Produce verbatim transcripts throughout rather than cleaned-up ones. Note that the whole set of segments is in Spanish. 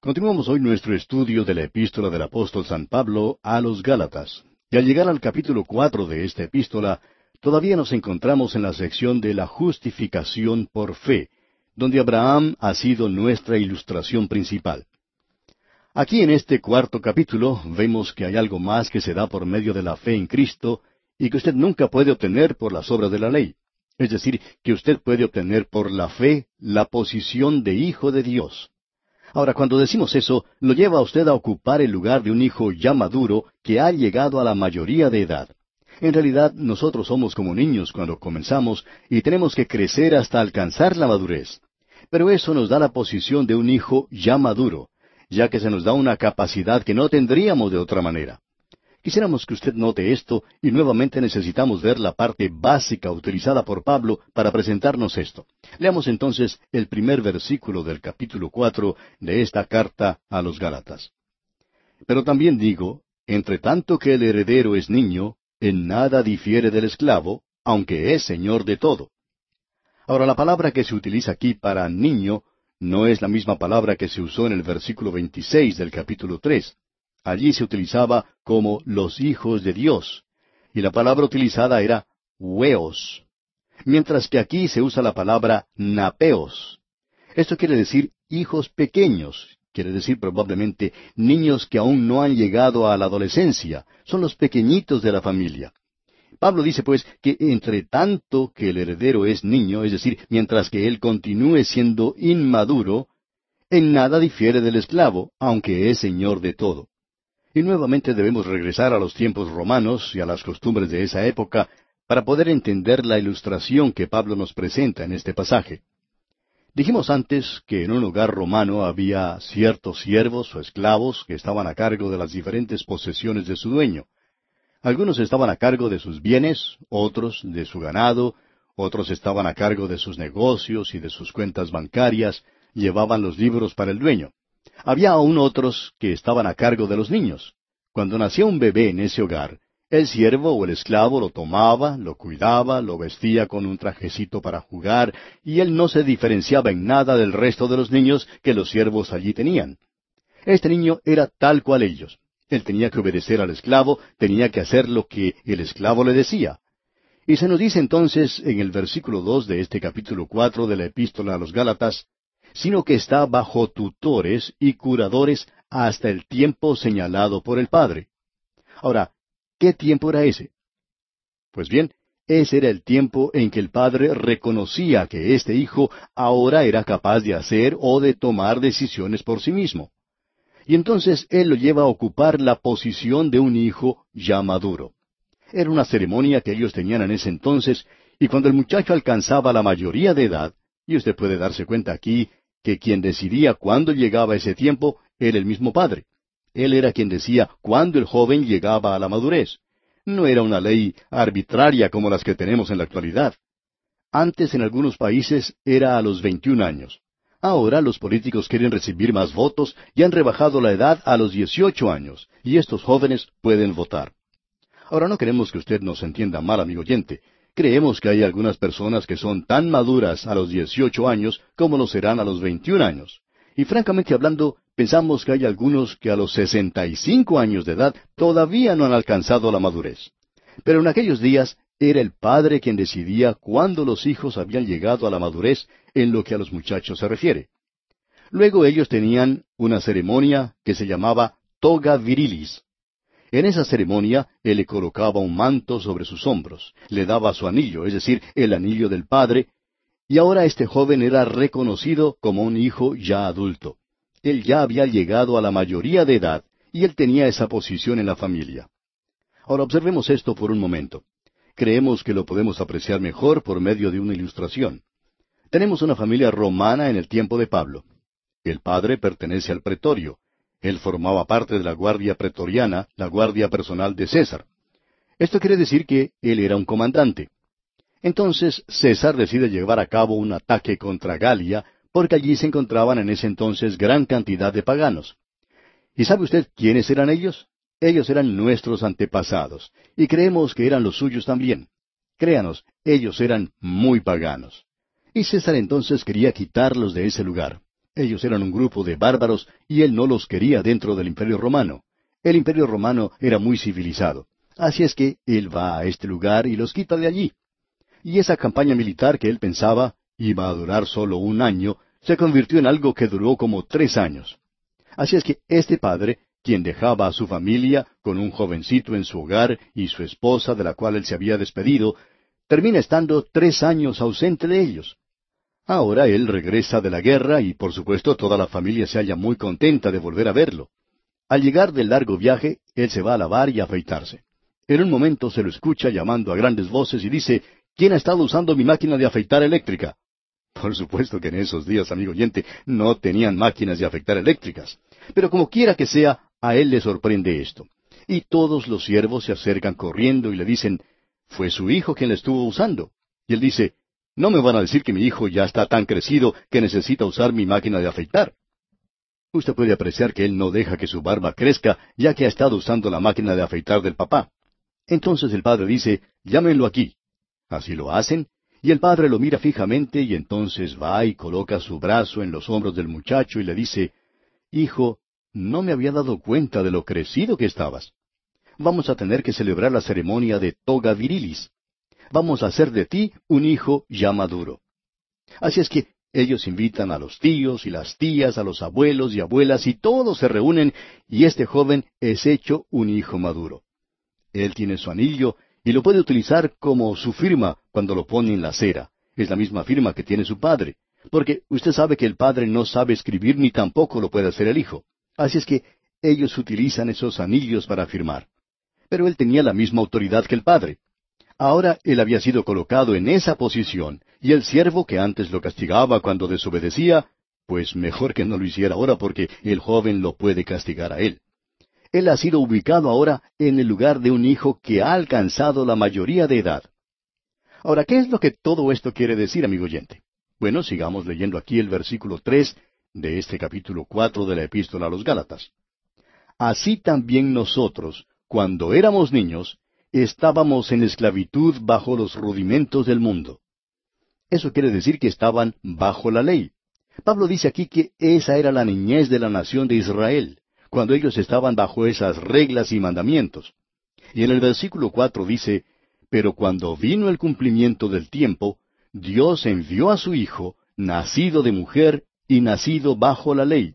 Continuamos hoy nuestro estudio de la epístola del apóstol San Pablo a los Gálatas. Y al llegar al capítulo cuatro de esta epístola, todavía nos encontramos en la sección de la justificación por fe, donde Abraham ha sido nuestra ilustración principal. Aquí en este cuarto capítulo vemos que hay algo más que se da por medio de la fe en Cristo y que usted nunca puede obtener por las obras de la ley. Es decir, que usted puede obtener por la fe la posición de hijo de Dios. Ahora, cuando decimos eso, lo lleva a usted a ocupar el lugar de un hijo ya maduro que ha llegado a la mayoría de edad. En realidad, nosotros somos como niños cuando comenzamos y tenemos que crecer hasta alcanzar la madurez. Pero eso nos da la posición de un hijo ya maduro, ya que se nos da una capacidad que no tendríamos de otra manera. Quisiéramos que usted note esto y nuevamente necesitamos ver la parte básica utilizada por Pablo para presentarnos esto. Leamos entonces el primer versículo del capítulo cuatro de esta carta a los Gálatas. Pero también digo, entre tanto que el heredero es niño, en nada difiere del esclavo, aunque es señor de todo. Ahora, la palabra que se utiliza aquí para niño no es la misma palabra que se usó en el versículo veintiséis del capítulo tres. Allí se utilizaba como los hijos de Dios, y la palabra utilizada era hueos, mientras que aquí se usa la palabra napeos. Esto quiere decir hijos pequeños, quiere decir probablemente niños que aún no han llegado a la adolescencia, son los pequeñitos de la familia. Pablo dice pues que entre tanto que el heredero es niño, es decir, mientras que él continúe siendo inmaduro, en nada difiere del esclavo, aunque es señor de todo. Y nuevamente debemos regresar a los tiempos romanos y a las costumbres de esa época para poder entender la ilustración que Pablo nos presenta en este pasaje. Dijimos antes que en un hogar romano había ciertos siervos o esclavos que estaban a cargo de las diferentes posesiones de su dueño. Algunos estaban a cargo de sus bienes, otros de su ganado, otros estaban a cargo de sus negocios y de sus cuentas bancarias, llevaban los libros para el dueño. Había aún otros que estaban a cargo de los niños. Cuando nacía un bebé en ese hogar, el siervo o el esclavo lo tomaba, lo cuidaba, lo vestía con un trajecito para jugar, y él no se diferenciaba en nada del resto de los niños que los siervos allí tenían. Este niño era tal cual ellos. Él tenía que obedecer al esclavo, tenía que hacer lo que el esclavo le decía. Y se nos dice entonces en el versículo dos de este capítulo cuatro de la epístola a los Gálatas, sino que está bajo tutores y curadores hasta el tiempo señalado por el Padre. Ahora, ¿qué tiempo era ese? Pues bien, ese era el tiempo en que el Padre reconocía que este hijo ahora era capaz de hacer o de tomar decisiones por sí mismo. Y entonces Él lo lleva a ocupar la posición de un hijo ya maduro. Era una ceremonia que ellos tenían en ese entonces, y cuando el muchacho alcanzaba la mayoría de edad, y usted puede darse cuenta aquí que quien decidía cuándo llegaba ese tiempo era el mismo Padre. Él era quien decía cuándo el joven llegaba a la madurez. No era una ley arbitraria como las que tenemos en la actualidad. Antes en algunos países era a los veintiún años. Ahora los políticos quieren recibir más votos y han rebajado la edad a los dieciocho años, y estos jóvenes pueden votar. Ahora no queremos que usted nos entienda mal, amigo oyente. Creemos que hay algunas personas que son tan maduras a los dieciocho años como lo serán a los veintiún años. Y francamente hablando, pensamos que hay algunos que a los sesenta y cinco años de edad todavía no han alcanzado la madurez. Pero en aquellos días era el padre quien decidía cuándo los hijos habían llegado a la madurez en lo que a los muchachos se refiere. Luego ellos tenían una ceremonia que se llamaba toga virilis. En esa ceremonia, él le colocaba un manto sobre sus hombros, le daba su anillo, es decir, el anillo del padre, y ahora este joven era reconocido como un hijo ya adulto. Él ya había llegado a la mayoría de edad, y él tenía esa posición en la familia. Ahora observemos esto por un momento. Creemos que lo podemos apreciar mejor por medio de una ilustración. Tenemos una familia romana en el tiempo de Pablo. El padre pertenece al pretorio. Él formaba parte de la guardia pretoriana, la guardia personal de César. Esto quiere decir que él era un comandante. Entonces César decide llevar a cabo un ataque contra Galia, porque allí se encontraban en ese entonces gran cantidad de paganos. ¿Y sabe usted quiénes eran ellos? Ellos eran nuestros antepasados, y creemos que eran los suyos también. Créanos, ellos eran muy paganos. Y César entonces quería quitarlos de ese lugar. Ellos eran un grupo de bárbaros y él no los quería dentro del Imperio Romano. El Imperio Romano era muy civilizado. Así es que él va a este lugar y los quita de allí. Y esa campaña militar que él pensaba iba a durar solo un año, se convirtió en algo que duró como tres años. Así es que este padre, quien dejaba a su familia con un jovencito en su hogar y su esposa de la cual él se había despedido, termina estando tres años ausente de ellos. Ahora él regresa de la guerra y por supuesto toda la familia se halla muy contenta de volver a verlo. Al llegar del largo viaje, él se va a lavar y a afeitarse. En un momento se lo escucha llamando a grandes voces y dice, ¿quién ha estado usando mi máquina de afeitar eléctrica? Por supuesto que en esos días, amigo oyente, no tenían máquinas de afeitar eléctricas. Pero como quiera que sea, a él le sorprende esto. Y todos los siervos se acercan corriendo y le dicen, fue su hijo quien la estuvo usando. Y él dice, no me van a decir que mi hijo ya está tan crecido que necesita usar mi máquina de afeitar. Usted puede apreciar que él no deja que su barba crezca, ya que ha estado usando la máquina de afeitar del papá. Entonces el padre dice, llámenlo aquí. Así lo hacen, y el padre lo mira fijamente y entonces va y coloca su brazo en los hombros del muchacho y le dice, hijo, no me había dado cuenta de lo crecido que estabas. Vamos a tener que celebrar la ceremonia de toga virilis. Vamos a hacer de ti un hijo ya maduro. Así es que ellos invitan a los tíos y las tías, a los abuelos y abuelas, y todos se reúnen, y este joven es hecho un hijo maduro. Él tiene su anillo y lo puede utilizar como su firma cuando lo pone en la cera. Es la misma firma que tiene su padre, porque usted sabe que el padre no sabe escribir ni tampoco lo puede hacer el hijo. Así es que ellos utilizan esos anillos para firmar. Pero él tenía la misma autoridad que el padre. Ahora él había sido colocado en esa posición, y el siervo que antes lo castigaba cuando desobedecía, pues mejor que no lo hiciera ahora porque el joven lo puede castigar a él. Él ha sido ubicado ahora en el lugar de un hijo que ha alcanzado la mayoría de edad. Ahora, ¿qué es lo que todo esto quiere decir, amigo oyente? Bueno, sigamos leyendo aquí el versículo tres de este capítulo cuatro de la Epístola a los Gálatas. Así también nosotros, cuando éramos niños, estábamos en esclavitud bajo los rudimentos del mundo. Eso quiere decir que estaban bajo la ley. Pablo dice aquí que esa era la niñez de la nación de Israel, cuando ellos estaban bajo esas reglas y mandamientos. Y en el versículo cuatro dice, pero cuando vino el cumplimiento del tiempo, Dios envió a su Hijo, nacido de mujer y nacido bajo la ley.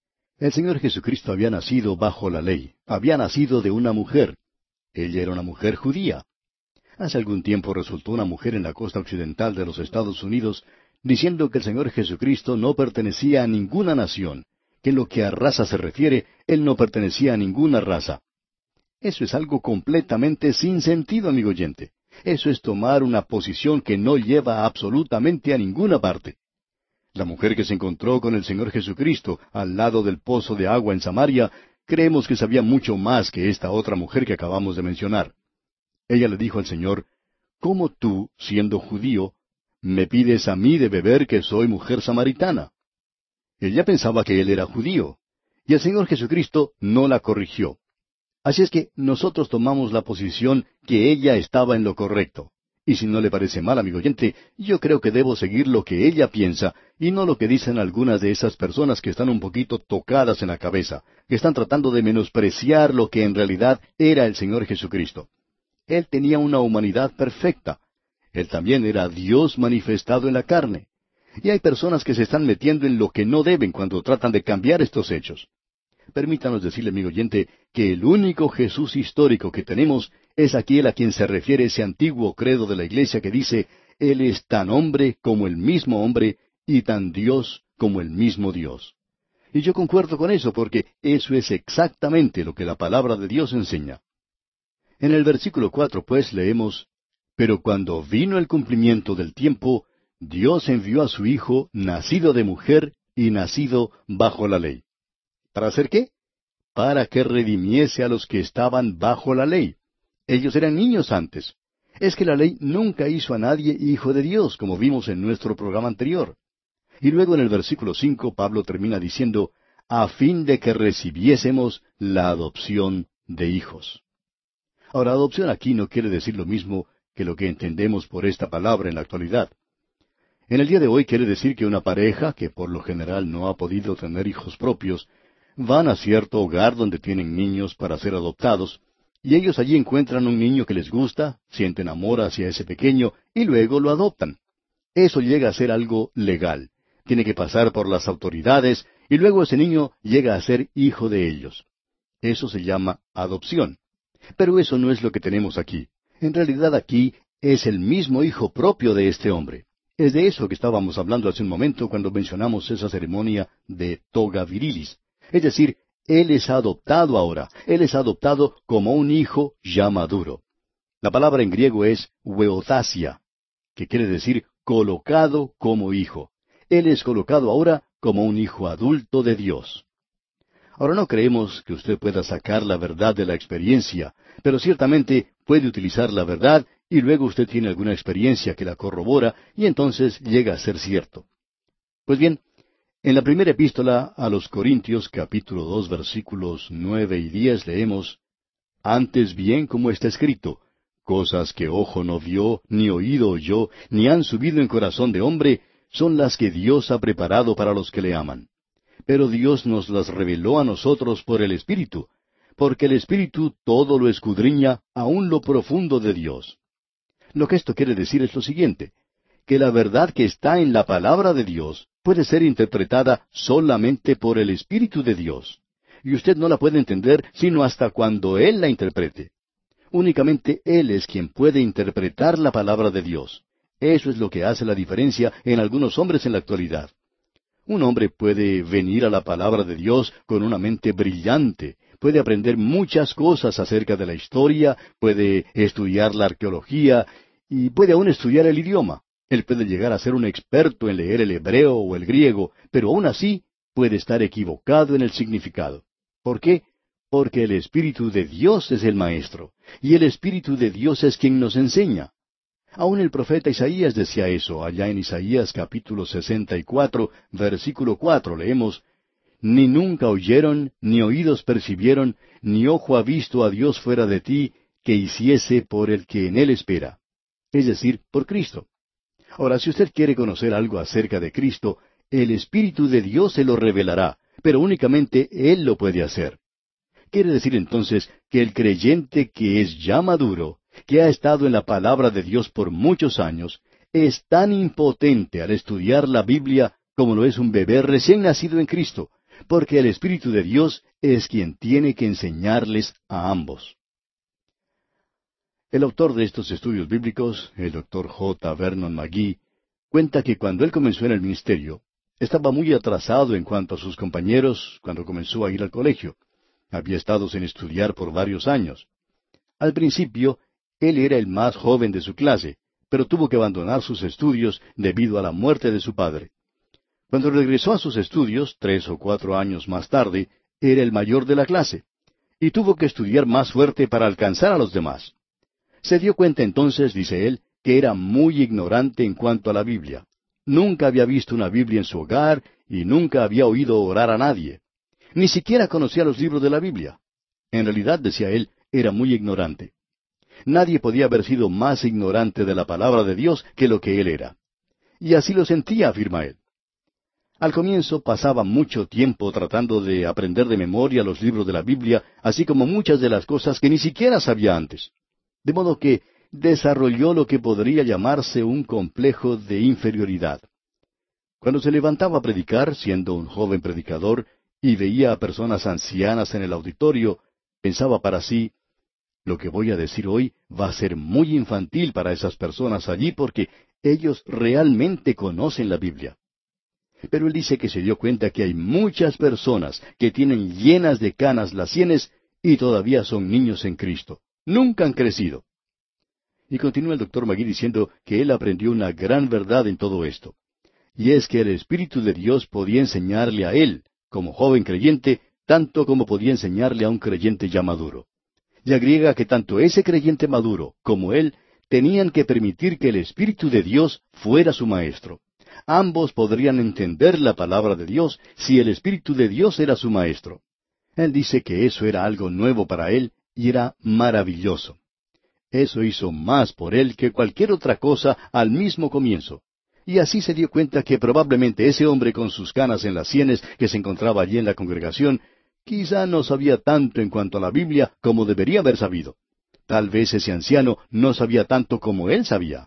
El Señor Jesucristo había nacido bajo la ley, había nacido de una mujer. Ella era una mujer judía. Hace algún tiempo resultó una mujer en la costa occidental de los Estados Unidos diciendo que el Señor Jesucristo no pertenecía a ninguna nación, que en lo que a raza se refiere, Él no pertenecía a ninguna raza. Eso es algo completamente sin sentido, amigo oyente. Eso es tomar una posición que no lleva absolutamente a ninguna parte. La mujer que se encontró con el Señor Jesucristo al lado del pozo de agua en Samaria, creemos que sabía mucho más que esta otra mujer que acabamos de mencionar. Ella le dijo al Señor, ¿cómo tú, siendo judío, me pides a mí de beber que soy mujer samaritana? Ella pensaba que él era judío, y el Señor Jesucristo no la corrigió. Así es que nosotros tomamos la posición que ella estaba en lo correcto. Y si no le parece mal, amigo oyente, yo creo que debo seguir lo que ella piensa, y no lo que dicen algunas de esas personas que están un poquito tocadas en la cabeza, que están tratando de menospreciar lo que en realidad era el Señor Jesucristo. Él tenía una humanidad perfecta. Él también era Dios manifestado en la carne. Y hay personas que se están metiendo en lo que no deben cuando tratan de cambiar estos hechos. Permítanos decirle, amigo oyente, que el único Jesús histórico que tenemos es aquel a quien se refiere ese antiguo credo de la Iglesia que dice, Él es tan hombre como el mismo hombre y tan Dios como el mismo Dios. Y yo concuerdo con eso porque eso es exactamente lo que la palabra de Dios enseña. En el versículo cuatro, pues, leemos, pero cuando vino el cumplimiento del tiempo, Dios envió a su Hijo, nacido de mujer y nacido bajo la ley. ¿Para hacer qué? Para que redimiese a los que estaban bajo la ley. Ellos eran niños antes. Es que la ley nunca hizo a nadie hijo de Dios, como vimos en nuestro programa anterior. Y luego en el versículo cinco, Pablo termina diciendo, a fin de que recibiésemos la adopción de hijos. Ahora, adopción aquí no quiere decir lo mismo que lo que entendemos por esta palabra en la actualidad. En el día de hoy quiere decir que una pareja, que por lo general no ha podido tener hijos propios, van a cierto hogar donde tienen niños para ser adoptados, y ellos allí encuentran un niño que les gusta, sienten amor hacia ese pequeño, y luego lo adoptan. Eso llega a ser algo legal. Tiene que pasar por las autoridades, y luego ese niño llega a ser hijo de ellos. Eso se llama adopción. Pero eso no es lo que tenemos aquí. En realidad aquí es el mismo hijo propio de este hombre. Es de eso que estábamos hablando hace un momento cuando mencionamos esa ceremonia de toga virilis. Es decir, él es adoptado ahora. Él es adoptado como un hijo ya maduro. La palabra en griego es weodasia, que quiere decir colocado como hijo. Él es colocado ahora como un hijo adulto de Dios. Ahora no creemos que usted pueda sacar la verdad de la experiencia, pero ciertamente puede utilizar la verdad y luego usted tiene alguna experiencia que la corrobora y entonces llega a ser cierto. Pues bien, en la primera epístola a los Corintios, capítulo dos, versículos nueve y diez, leemos, «Antes bien, como está escrito, cosas que ojo no vio, ni oído oyó, ni han subido en corazón de hombre, son las que Dios ha preparado para los que le aman. Pero Dios nos las reveló a nosotros por el Espíritu, porque el Espíritu todo lo escudriña, aun lo profundo de Dios». Lo que esto quiere decir es lo siguiente, que la verdad que está en la palabra de Dios puede ser interpretada solamente por el Espíritu de Dios. Y usted no la puede entender sino hasta cuando Él la interprete. Únicamente Él es quien puede interpretar la palabra de Dios. Eso es lo que hace la diferencia en algunos hombres en la actualidad. Un hombre puede venir a la palabra de Dios con una mente brillante, puede aprender muchas cosas acerca de la historia, puede estudiar la arqueología y puede aún estudiar el idioma. Él puede llegar a ser un experto en leer el hebreo o el griego, pero aún así puede estar equivocado en el significado. ¿Por qué? Porque el Espíritu de Dios es el Maestro, y el Espíritu de Dios es quien nos enseña. Aún el profeta Isaías decía eso, allá en Isaías capítulo sesenta y cuatro, versículo cuatro, leemos, «Ni nunca oyeron, ni oídos percibieron, ni ojo ha visto a Dios fuera de ti, que hiciese por el que en él espera». Es decir, por Cristo. Ahora, si usted quiere conocer algo acerca de Cristo, el Espíritu de Dios se lo revelará, pero únicamente Él lo puede hacer. Quiere decir entonces que el creyente que es ya maduro, que ha estado en la palabra de Dios por muchos años, es tan impotente al estudiar la Biblia como lo es un bebé recién nacido en Cristo, porque el Espíritu de Dios es quien tiene que enseñarles a ambos. El autor de estos estudios bíblicos, el doctor J. Vernon McGee, cuenta que cuando él comenzó en el ministerio, estaba muy atrasado en cuanto a sus compañeros cuando comenzó a ir al colegio. Había estado sin estudiar por varios años. Al principio, él era el más joven de su clase, pero tuvo que abandonar sus estudios debido a la muerte de su padre. Cuando regresó a sus estudios, tres o cuatro años más tarde, era el mayor de la clase, y tuvo que estudiar más fuerte para alcanzar a los demás. Se dio cuenta entonces, dice él, que era muy ignorante en cuanto a la Biblia. Nunca había visto una Biblia en su hogar y nunca había oído orar a nadie. Ni siquiera conocía los libros de la Biblia. En realidad, decía él, era muy ignorante. Nadie podía haber sido más ignorante de la palabra de Dios que lo que él era. Y así lo sentía, afirma él. Al comienzo pasaba mucho tiempo tratando de aprender de memoria los libros de la Biblia, así como muchas de las cosas que ni siquiera sabía antes. De modo que desarrolló lo que podría llamarse un complejo de inferioridad. Cuando se levantaba a predicar, siendo un joven predicador, y veía a personas ancianas en el auditorio, pensaba para sí, lo que voy a decir hoy va a ser muy infantil para esas personas allí porque ellos realmente conocen la Biblia. Pero él dice que se dio cuenta que hay muchas personas que tienen llenas de canas las sienes y todavía son niños en Cristo. Nunca han crecido. Y continúa el doctor McGee diciendo que él aprendió una gran verdad en todo esto. Y es que el Espíritu de Dios podía enseñarle a él, como joven creyente, tanto como podía enseñarle a un creyente ya maduro. Y agrega que tanto ese creyente maduro como él tenían que permitir que el Espíritu de Dios fuera su maestro. Ambos podrían entender la palabra de Dios si el Espíritu de Dios era su maestro. Él dice que eso era algo nuevo para él y era maravilloso. Eso hizo más por él que cualquier otra cosa al mismo comienzo. Y así se dio cuenta que probablemente ese hombre con sus canas en las sienes que se encontraba allí en la congregación, quizá no sabía tanto en cuanto a la Biblia como debería haber sabido. Tal vez ese anciano no sabía tanto como él sabía.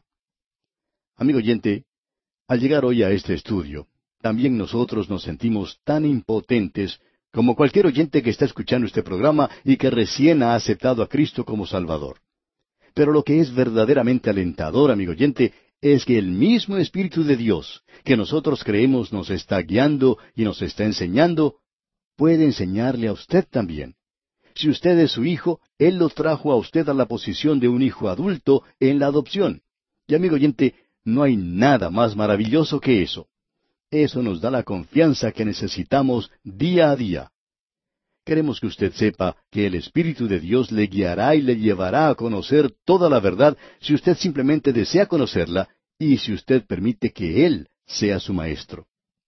Amigo oyente, al llegar hoy a este estudio, también nosotros nos sentimos tan impotentes como cualquier oyente que está escuchando este programa y que recién ha aceptado a Cristo como Salvador. Pero lo que es verdaderamente alentador, amigo oyente, es que el mismo Espíritu de Dios, que nosotros creemos nos está guiando y nos está enseñando, puede enseñarle a usted también. Si usted es su hijo, Él lo trajo a usted a la posición de un hijo adulto en la adopción. Y amigo oyente, no hay nada más maravilloso que eso. Eso nos da la confianza que necesitamos día a día. Queremos que usted sepa que el Espíritu de Dios le guiará y le llevará a conocer toda la verdad si usted simplemente desea conocerla y si usted permite que Él sea su maestro.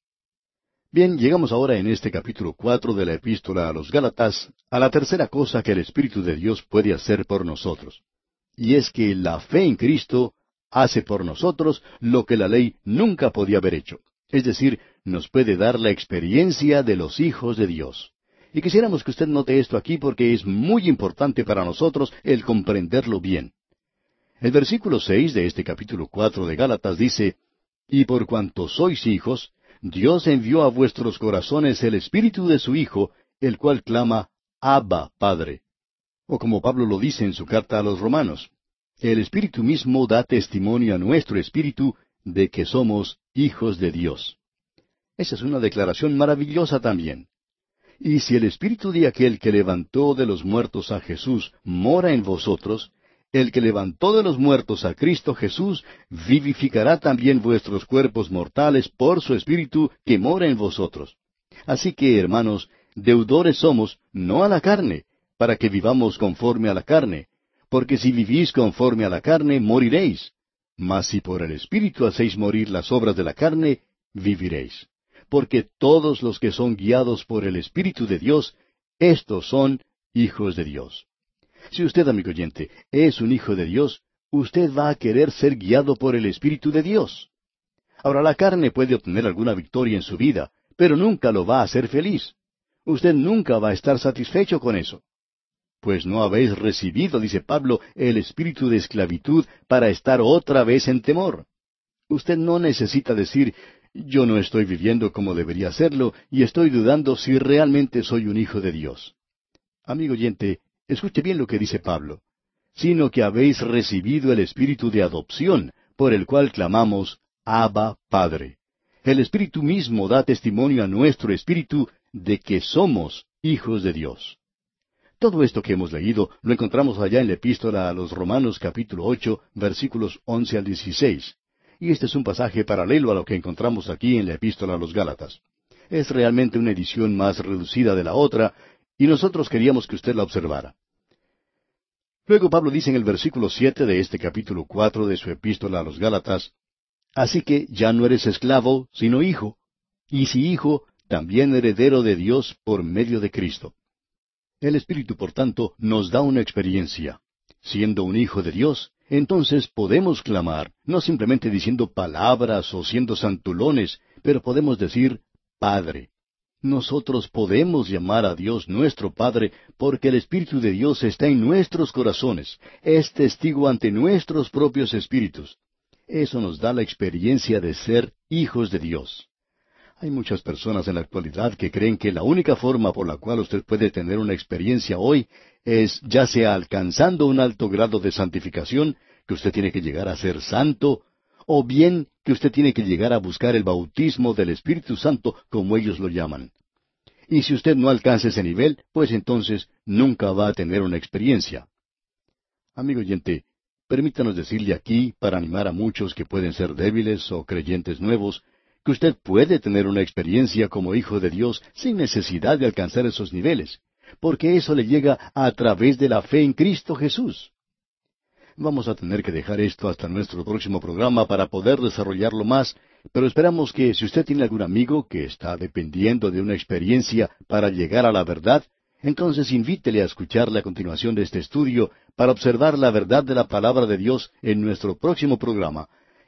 Bien, llegamos ahora en este capítulo cuatro de la Epístola a los Gálatas a la tercera cosa que el Espíritu de Dios puede hacer por nosotros. Y es que la fe en Cristo hace por nosotros lo que la ley nunca podía haber hecho. Es decir, nos puede dar la experiencia de los hijos de Dios. Y quisiéramos que usted note esto aquí porque es muy importante para nosotros el comprenderlo bien. El versículo seis de este capítulo cuatro de Gálatas dice, «Y por cuanto sois hijos, Dios envió a vuestros corazones el Espíritu de su Hijo, el cual clama, Abba, Padre». O como Pablo lo dice en su carta a los Romanos, «El Espíritu mismo da testimonio a nuestro espíritu de que somos hijos de Dios». Esa es una declaración maravillosa también. Y si el Espíritu de aquel que levantó de los muertos a Jesús mora en vosotros, el que levantó de los muertos a Cristo Jesús vivificará también vuestros cuerpos mortales por su Espíritu que mora en vosotros. Así que, hermanos, deudores somos, no a la carne, para que vivamos conforme a la carne, porque si vivís conforme a la carne, moriréis. Mas si por el Espíritu hacéis morir las obras de la carne, viviréis. Porque todos los que son guiados por el Espíritu de Dios, éstos son hijos de Dios. Si usted, amigo oyente, es un hijo de Dios, usted va a querer ser guiado por el Espíritu de Dios. Ahora, la carne puede obtener alguna victoria en su vida, pero nunca lo va a hacer feliz. Usted nunca va a estar satisfecho con eso. Pues no habéis recibido, dice Pablo, el espíritu de esclavitud para estar otra vez en temor. Usted no necesita decir, yo no estoy viviendo como debería hacerlo y estoy dudando si realmente soy un hijo de Dios. Amigo oyente, escuche bien lo que dice Pablo, sino que habéis recibido el espíritu de adopción, por el cual clamamos, Abba, Padre. El Espíritu mismo da testimonio a nuestro espíritu de que somos hijos de Dios. Todo esto que hemos leído lo encontramos allá en la Epístola a los Romanos capítulo ocho, versículos once al dieciséis. Y este es un pasaje paralelo a lo que encontramos aquí en la Epístola a los Gálatas. Es realmente una edición más reducida de la otra, y nosotros queríamos que usted la observara. Luego Pablo dice en el versículo siete de este capítulo cuatro de su Epístola a los Gálatas, «Así que ya no eres esclavo, sino hijo, y si hijo, también heredero de Dios por medio de Cristo». El Espíritu, por tanto, nos da una experiencia. Siendo un hijo de Dios, entonces podemos clamar, no simplemente diciendo palabras o siendo santulones, pero podemos decir, Padre. Nosotros podemos llamar a Dios nuestro Padre porque el Espíritu de Dios está en nuestros corazones, es testigo ante nuestros propios espíritus. Eso nos da la experiencia de ser hijos de Dios. Hay muchas personas en la actualidad que creen que la única forma por la cual usted puede tener una experiencia hoy es ya sea alcanzando un alto grado de santificación, que usted tiene que llegar a ser santo, o bien que usted tiene que llegar a buscar el bautismo del Espíritu Santo, como ellos lo llaman. Y si usted no alcanza ese nivel, pues entonces nunca va a tener una experiencia. Amigo oyente, permítanos decirle aquí, para animar a muchos que pueden ser débiles o creyentes nuevos, que usted puede tener una experiencia como hijo de Dios sin necesidad de alcanzar esos niveles, porque eso le llega a través de la fe en Cristo Jesús. Vamos a tener que dejar esto hasta nuestro próximo programa para poder desarrollarlo más, pero esperamos que si usted tiene algún amigo que está dependiendo de una experiencia para llegar a la verdad, entonces invítele a escuchar la continuación de este estudio para observar la verdad de la palabra de Dios en nuestro próximo programa.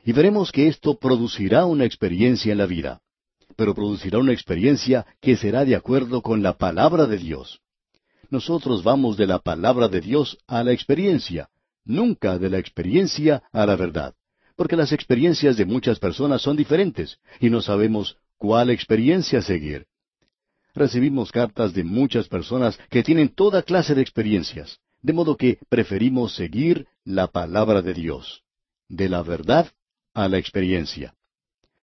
y veremos que esto producirá una experiencia en la vida, pero producirá una experiencia que será de acuerdo con la palabra de Dios. Nosotros vamos de la palabra de Dios a la experiencia, nunca de la experiencia a la verdad, porque las experiencias de muchas personas son diferentes y no sabemos cuál experiencia seguir. Recibimos cartas de muchas personas que tienen toda clase de experiencias, de modo que preferimos seguir la palabra de Dios, de la verdad a la experiencia.